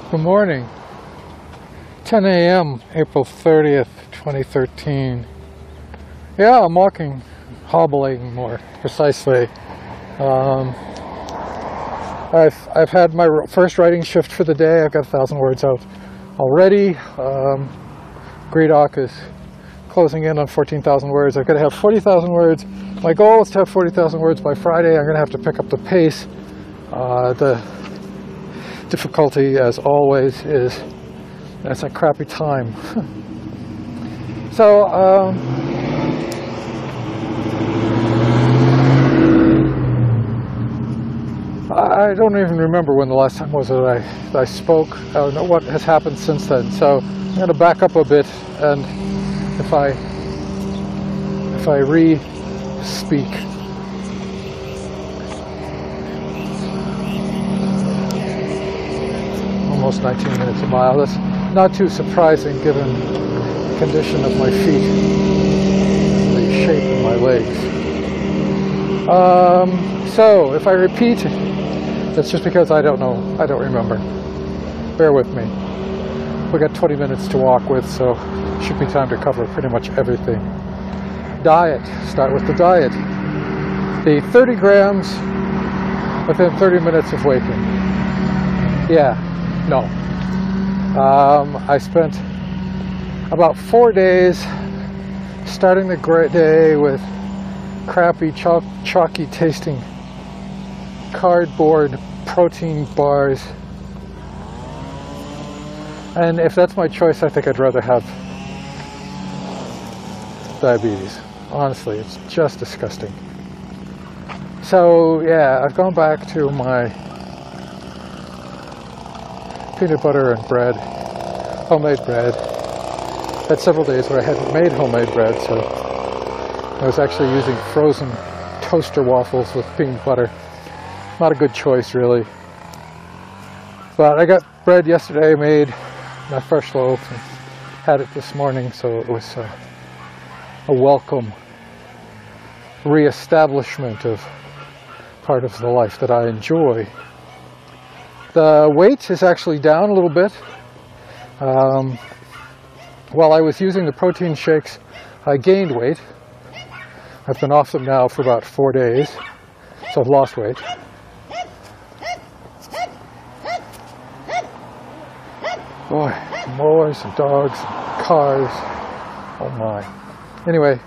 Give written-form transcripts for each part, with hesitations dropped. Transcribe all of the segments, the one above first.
Good morning. 10 a.m. April 30th, 2013. Yeah, I'm walking, hobbling more precisely. I've had my first writing shift for the day. I've got 1,000 words out already. Greedoc is closing in on 14,000 words. I've got to have 40,000 words. My goal is to have 40,000 words by Friday. I'm going to have to pick up the pace. The difficulty, as always, is that's a crappy time. So, I don't even remember when the last time was that I spoke. I don't know what has happened since then. So I'm going to back up a bit, and if I re-speak, almost 19 minutes a mile. That's not too surprising given the condition of my feet, the shape of my legs. So if I repeat, that's just because I don't know. I don't remember. Bear with me. We got 20 minutes to walk with, so it should be time to cover pretty much everything. Diet. Start with the diet. The 30 grams within 30 minutes of waking. Yeah. No. I spent about 4 days starting the day with crappy, chalky tasting cardboard protein bars. And if that's my choice, I think I'd rather have diabetes. Honestly, it's just disgusting. So yeah, I've gone back to my peanut butter and bread, homemade bread. Had several days where I hadn't made homemade bread, so I was actually using frozen toaster waffles with peanut butter. Not a good choice, really. But I got bread yesterday made, a fresh loaf, and had it this morning, so it was a welcome re-establishment of part of the life that I enjoy. The weight is actually down a little bit. While I was using the protein shakes, I gained weight. I've been off them now for about 4 days, so I've lost weight. Boy, mowers and dogs and cars. Oh my. Anyway,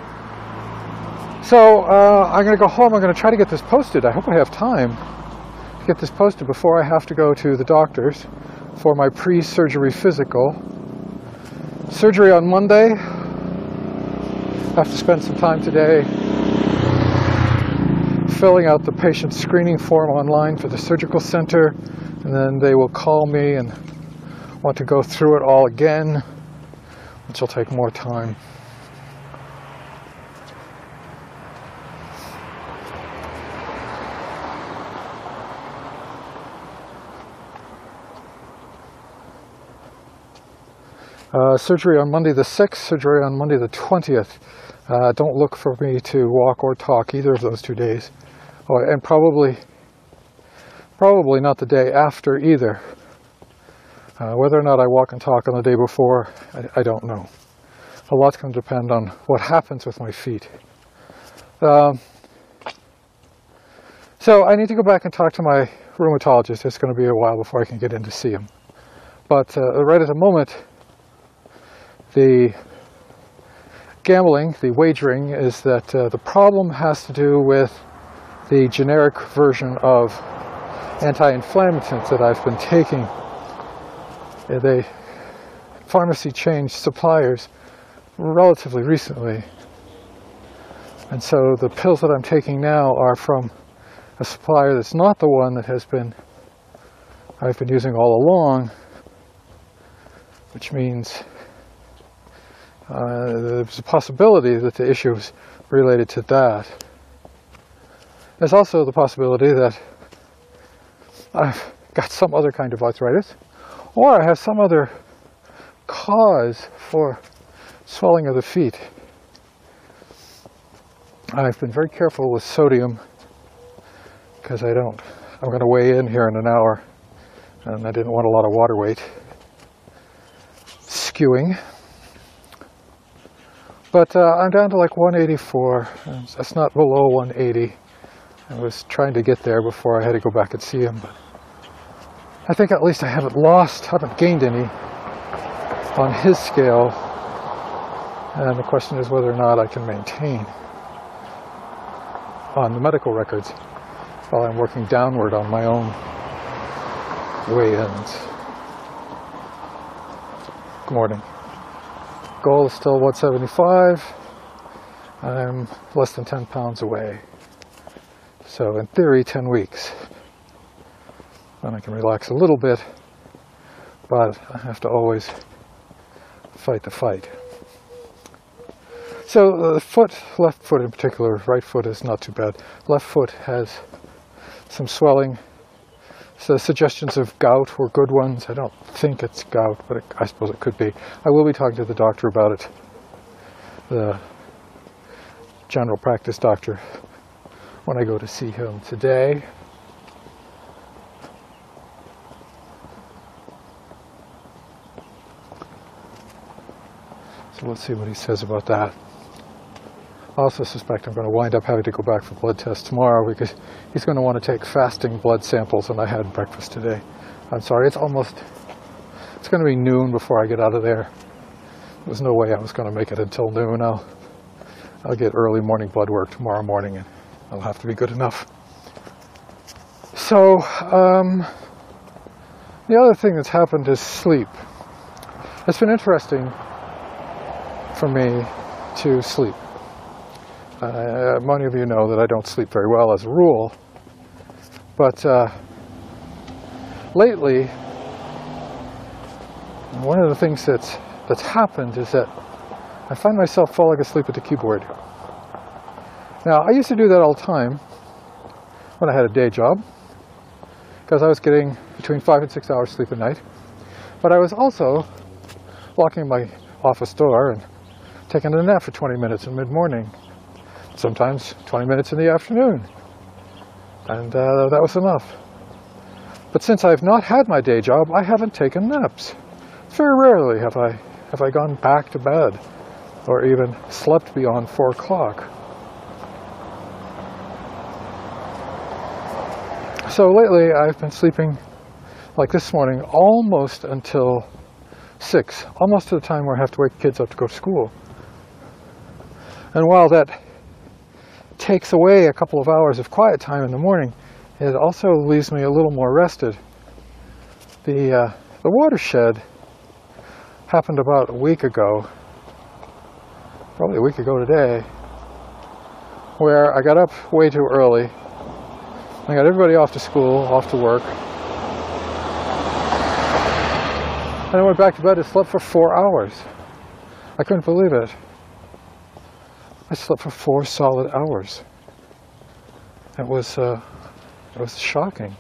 so I'm going to go home. I'm going to try to get this posted. I hope I have time to get this posted before I have to go to the doctor's for my pre-surgery physical. Surgery on Monday. I have to spend some time today filling out the patient screening form online for the surgical center, and then they will call me and want to go through it all again, which will take more time. Surgery on Monday the 6th, surgery on Monday the 20th. Don't look for me to walk or talk either of those 2 days. Oh, and probably not the day after either. Whether or not I walk and talk on the day before, I don't know. A lot's going to depend on what happens with my feet. So I need to go back and talk to my rheumatologist. It's going to be a while before I can get in to see him. But right at the moment, the gambling, the wagering, is that the problem has to do with the generic version of anti-inflammatories that I've been taking. The pharmacy changed suppliers relatively recently, and so the pills that I'm taking now are from a supplier that's not the one that I've been using all along, which means there's a possibility that the issue is related to that. There's also the possibility that I've got some other kind of arthritis, or I have some other cause for swelling of the feet. I've been very careful with sodium because I'm going to weigh in here in an hour. and I didn't want a lot of water weight skewing. But I'm down to like 184, and that's not below 180. I was trying to get there before I had to go back and see him, but I think at least I haven't gained any on his scale, and the question is whether or not I can maintain on the medical records while I'm working downward on my own weigh-ins. Good morning. Goal is still 175. I'm less than 10 pounds away. So in theory, 10 weeks. Then I can relax a little bit, but I have to always fight the fight. So the foot, left foot in particular, right foot is not too bad. Left foot has some swelling. So suggestions of gout were good ones. I don't think it's gout, but I suppose it could be. I will be talking to the doctor about it, the general practice doctor, when I go to see him today. So let's see what he says about that. I also suspect I'm going to wind up having to go back for blood tests tomorrow because he's going to want to take fasting blood samples, and I had breakfast today. I'm sorry, it's going to be noon before I get out of there. There's no way I was going to make it until noon. I'll get early morning blood work tomorrow morning, and it'll have to be good enough. So, the other thing that's happened is sleep. It's been interesting for me to sleep. Many of you know that I don't sleep very well as a rule, but lately, one of the things that's happened is that I find myself falling asleep at the keyboard. Now, I used to do that all the time when I had a day job, because I was getting between 5 and 6 hours sleep a night, but I was also locking my office door and taking a nap for 20 minutes in mid-morning. Sometimes 20 minutes in the afternoon, and that was enough. But since I've not had my day job, I haven't taken naps. Very rarely have I gone back to bed or even slept beyond 4 o'clock. So lately I've been sleeping, like this morning, almost until 6, almost to the time where I have to wake kids up to go to school. And while that takes away a couple of hours of quiet time in the morning, it also leaves me a little more rested. The watershed happened about a week ago, probably a week ago today, where I got up way too early. I got everybody off to school, off to work, and I went back to bed and slept for 4 hours. I couldn't believe it. I slept for 4 solid hours. It was shocking.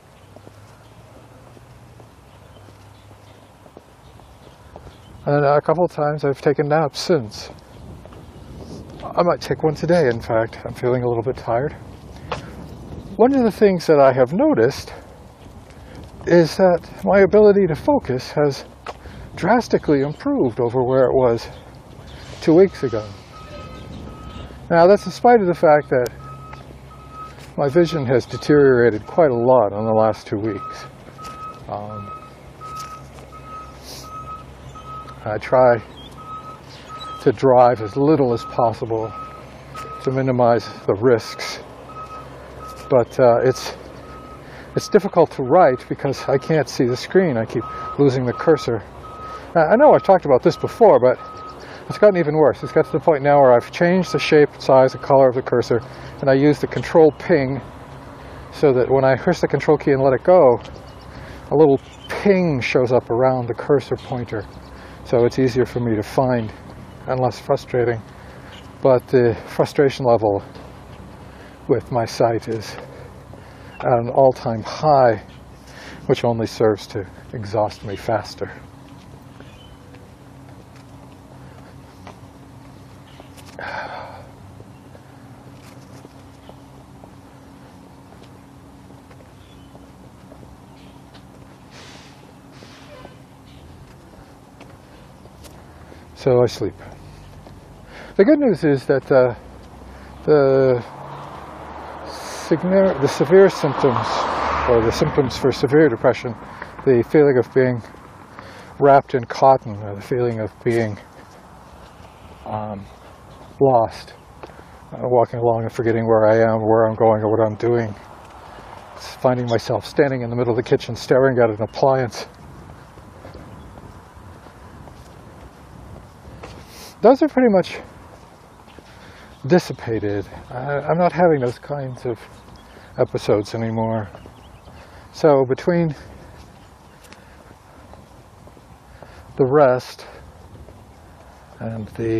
And a couple of times I've taken naps since. I might take one today, in fact. I'm feeling a little bit tired. One of the things that I have noticed is that my ability to focus has drastically improved over where it was 2 weeks ago. Now, that's in spite of the fact that my vision has deteriorated quite a lot in the last 2 weeks. I try to drive as little as possible to minimize the risks, but it's difficult to write because I can't see the screen. I keep losing the cursor. I know I've talked about this before, but it's gotten even worse. It's got to the point now where I've changed the shape, size, and color of the cursor, and I use the control ping so that when I push the control key and let it go, a little ping shows up around the cursor pointer. So it's easier for me to find and less frustrating. But the frustration level with my sight is at an all-time high, which only serves to exhaust me faster. So I sleep. The good news is that the severe symptoms, or the symptoms for severe depression, the feeling of being wrapped in cotton, or the feeling of being lost, walking along and forgetting where I am, where I'm going, or what I'm doing, finding myself standing in the middle of the kitchen staring at an appliance. Those are pretty much dissipated. I'm not having those kinds of episodes anymore. So between the rest and the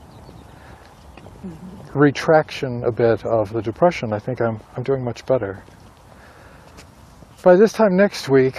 retraction a bit of the depression, I think I'm doing much better. By this time next week,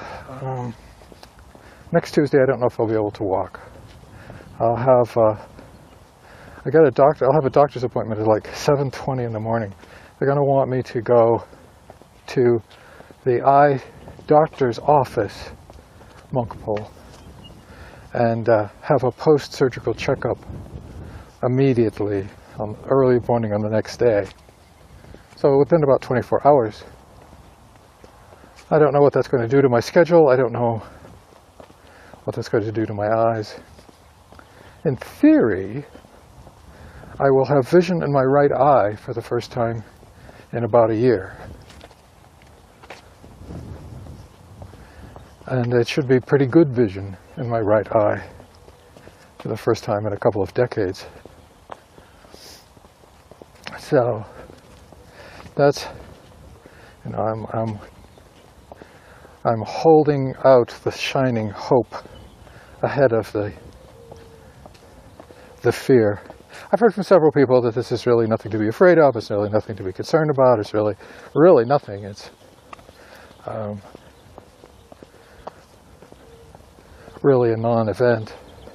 next Tuesday, I don't know if I'll be able to walk. I'll have a doctor's appointment at like 7:20 in the morning. They're going to want me to go to the eye doctor's office, Monkpole, and have a post-surgical checkup immediately, early morning on the next day. So within about 24 hours. I don't know what that's going to do to my schedule. I don't know what that's going to do to my eyes. In theory, I will have vision in my right eye for the first time in about a year. And it should be pretty good vision in my right eye for the first time in a couple of decades. So that's, you know, I'm holding out the shining hope ahead of the fear. I've heard from several people that this is really nothing to be afraid of, it's really nothing to be concerned about, it's really nothing. It's really a non-event.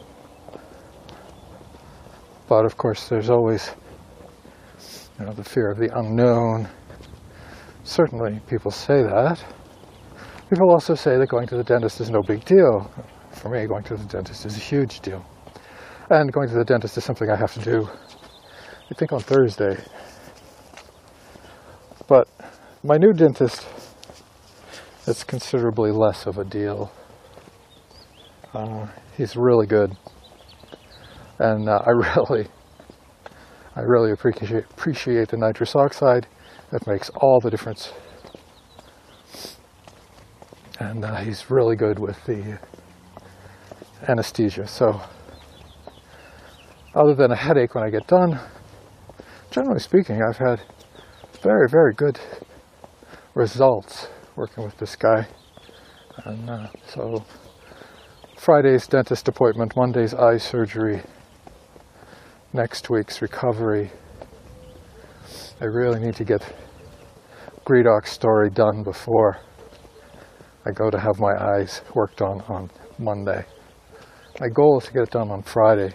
But of course there's always, you know, the fear of the unknown. Certainly people say that. People also say that going to the dentist is no big deal. For me, going to the dentist is a huge deal. And going to the dentist is something I have to do, I think, on Thursday. But my new dentist, it's considerably less of a deal. He's really good. And I really appreciate the nitrous oxide. That makes all the difference. And he's really good with the anesthesia. So other than a headache when I get done, generally speaking, I've had very, very good results working with this guy. And so Friday's dentist appointment, Monday's eye surgery, next week's recovery. I really need to get Gredok's story done before I go to have my eyes worked on Monday. My goal is to get it done on Friday.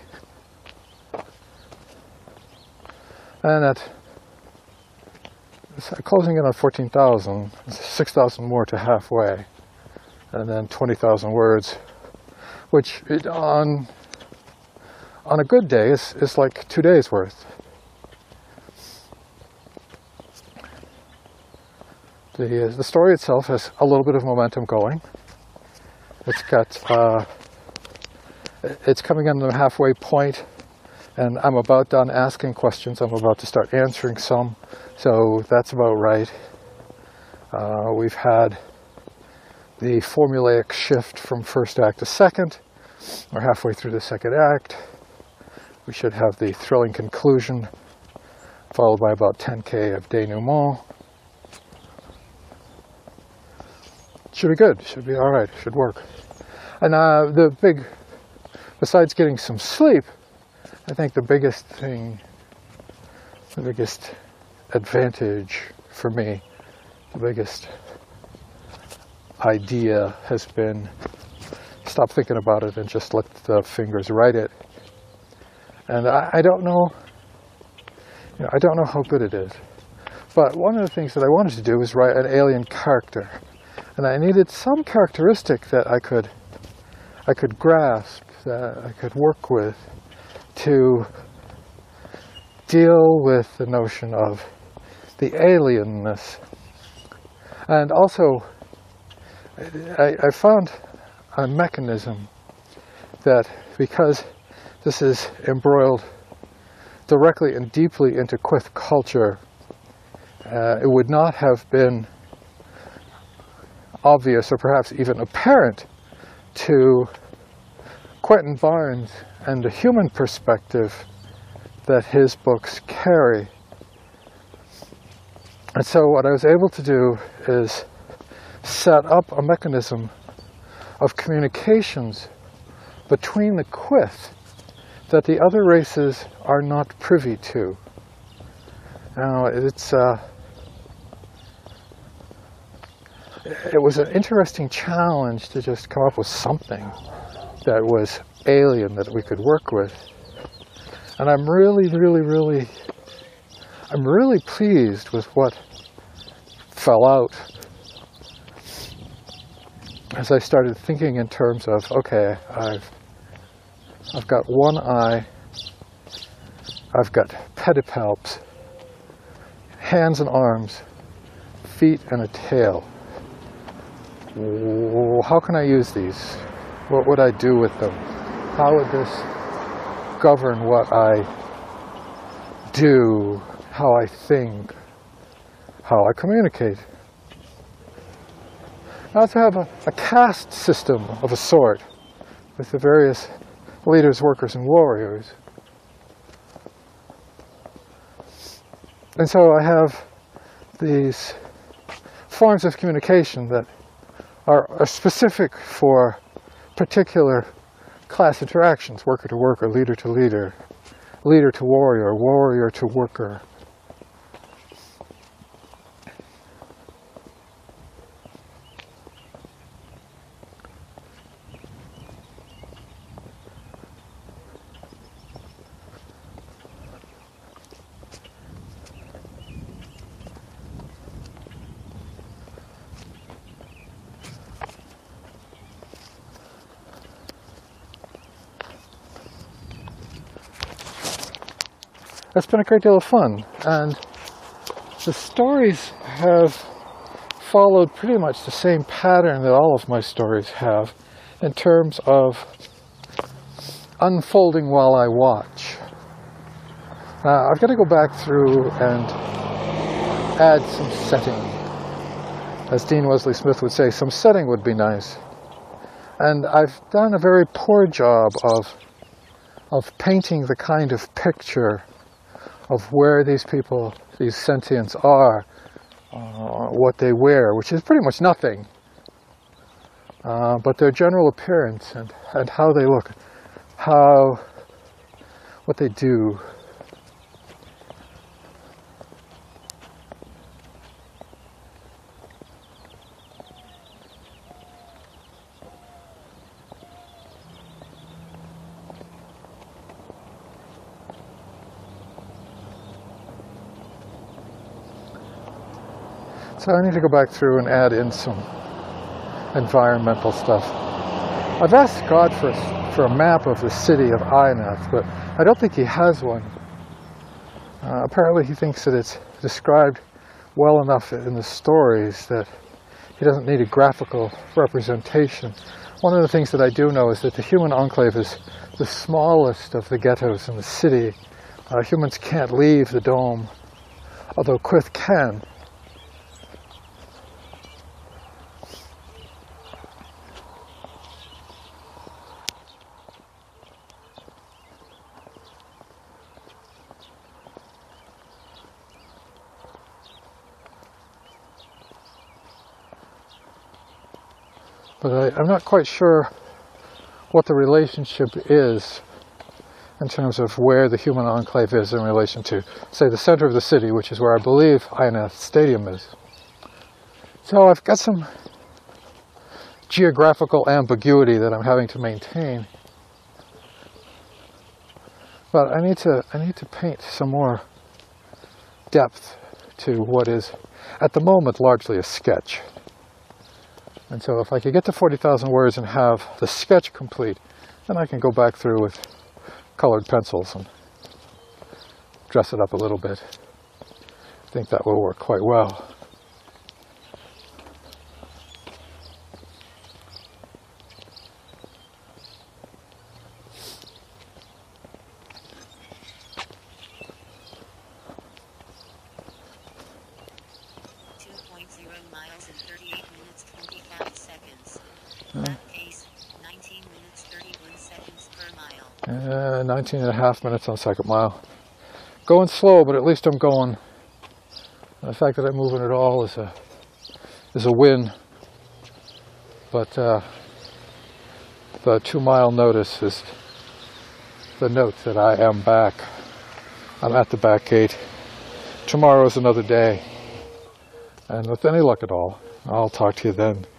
And at closing in on 14,000, 6,000 more to halfway, and then 20,000 words, which on a good day is like 2 days worth. The story itself has a little bit of momentum going. It's got it's coming in the halfway point, and I'm about done asking questions. I'm about to start answering some, so that's about right. We've had the formulaic shift from first act to second. We're halfway through the second act. We should have the thrilling conclusion, followed by about 10K of denouement. Should be good, should be all right, should work. And besides getting some sleep, I think the biggest advantage for me, the biggest idea has been stop thinking about it and just let the fingers write it. And I don't know, I don't know how good it is. But one of the things that I wanted to do was write an alien character. And I needed some characteristic that I could grasp, that I could work with to deal with the notion of the alienness. And also, I found a mechanism that, because this is embroiled directly and deeply into Qwith culture, it would not have been obvious or perhaps even apparent to Quentin Barnes and the human perspective that his books carry. And so what I was able to do is set up a mechanism of communications between the Qwith that the other races are not privy to. Now, it was an interesting challenge to just come up with something that was alien that we could work with. And I'm really pleased with what fell out as I started thinking in terms of, okay, I've got one eye, I've got pedipalps, hands and arms, feet and a tail. How can I use these? What would I do with them? How would this govern what I do, how I think, how I communicate? I also have a caste system of a sort with the various leaders, workers, and warriors. And so I have these forms of communication that are specific for particular class interactions: worker to worker, leader to leader, leader to warrior, warrior to worker. It's been a great deal of fun, and the stories have followed pretty much the same pattern that all of my stories have in terms of unfolding while I watch. I've got to go back through and add some setting. As Dean Wesley Smith would say, some setting would be nice. And I've done a very poor job of painting the kind of picture of where these people, these sentients are, what they wear, which is pretty much nothing, but their general appearance and how they look, what they do. So I need to go back through and add in some environmental stuff. I've asked God for a map of the city of Aynath, but I don't think he has one. Apparently he thinks that it's described well enough in the stories that he doesn't need a graphical representation. One of the things that I do know is that the human enclave is the smallest of the ghettos in the city. Humans can't leave the dome, although Qwith can. But I'm not quite sure what the relationship is in terms of where the human enclave is in relation to, say, the center of the city, which is where I believe Aynath Stadium is. So I've got some geographical ambiguity that I'm having to maintain. But I need to paint some more depth to what is, at the moment, largely a sketch. And so if I could get to 40,000 words and have the sketch complete, then I can go back through with colored pencils and dress it up a little bit. I think that will work quite well. Miles in 38 minutes 25 seconds. Pace 19 minutes 31 seconds per mile. 19 and a half minutes on second mile. Going slow, but at least I'm going. The fact that I'm moving at all is a win. But the 2 mile notice is the note that I am back. I'm at the back gate. Tomorrow is another day. And with any luck at all, I'll talk to you then.